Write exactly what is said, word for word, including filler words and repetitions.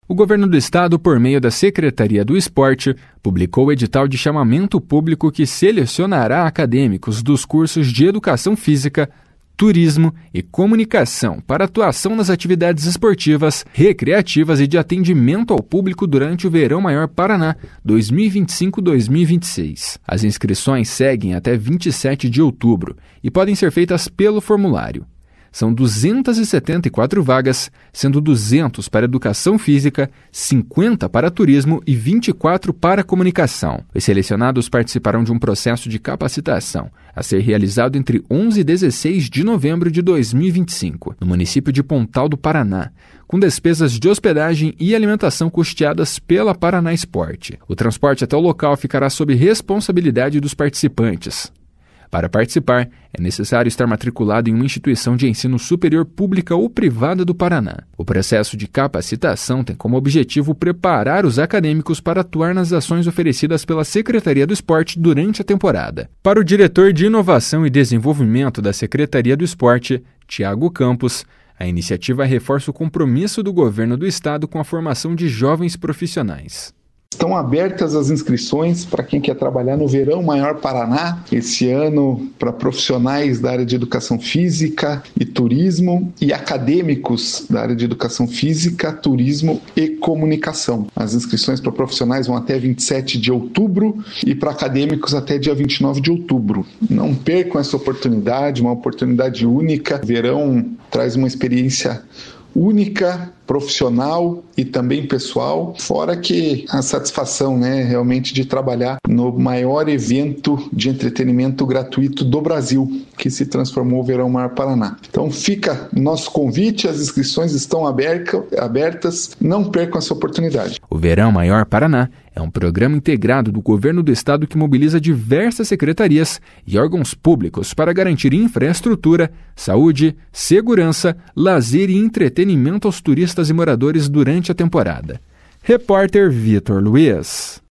O governo do estado, por meio da Secretaria do Esporte, publicou o edital de chamamento público que selecionará acadêmicos dos cursos de Educação Física, Turismo e Comunicação para atuação nas atividades esportivas, recreativas e de atendimento ao público durante o Verão Maior Paraná dois mil e vinte e cinco a dois mil e vinte e seis. As inscrições seguem até vinte e sete de outubro e podem ser feitas pelo formulário. São duzentas e setenta e quatro vagas, sendo duzentas para Educação Física, cinquenta para Turismo e vinte e quatro para Comunicação. Os selecionados participarão de um processo de capacitação a ser realizado entre onze e dezesseis de novembro de dois mil e vinte e cinco, no município de Pontal do Paraná, com despesas de hospedagem e alimentação custeadas pela Paraná Esporte. O transporte até o local ficará sob responsabilidade dos participantes. Para participar, é necessário estar matriculado em uma instituição de ensino superior pública ou privada do Paraná. O processo de capacitação tem como objetivo preparar os acadêmicos para atuar nas ações oferecidas pela Secretaria do Esporte durante a temporada. Para o diretor de Inovação e Desenvolvimento da Secretaria do Esporte, Tiago Campos, a iniciativa reforça o compromisso do governo do estado com a formação de jovens profissionais. Estão abertas as inscrições para quem quer trabalhar no Verão Maior Paraná, esse ano para profissionais da área de Educação Física e Turismo e acadêmicos da área de Educação Física, Turismo e Comunicação. As inscrições para profissionais vão até vinte e sete de outubro e para acadêmicos até dia vinte e nove de outubro. Não percam essa oportunidade, uma oportunidade única. O verão traz uma experiência única, profissional e também pessoal, fora que a satisfação, né, realmente de trabalhar no maior evento de entretenimento gratuito do Brasil, que se transformou o Verão Maior Paraná. Então fica nosso convite, as inscrições estão aberta, abertas, não percam essa oportunidade. O Verão Maior Paraná é um programa integrado do governo do estado que mobiliza diversas secretarias e órgãos públicos para garantir infraestrutura, saúde, segurança, lazer e entretenimento aos turistas e moradores durante a temporada. Repórter Vitor Luiz.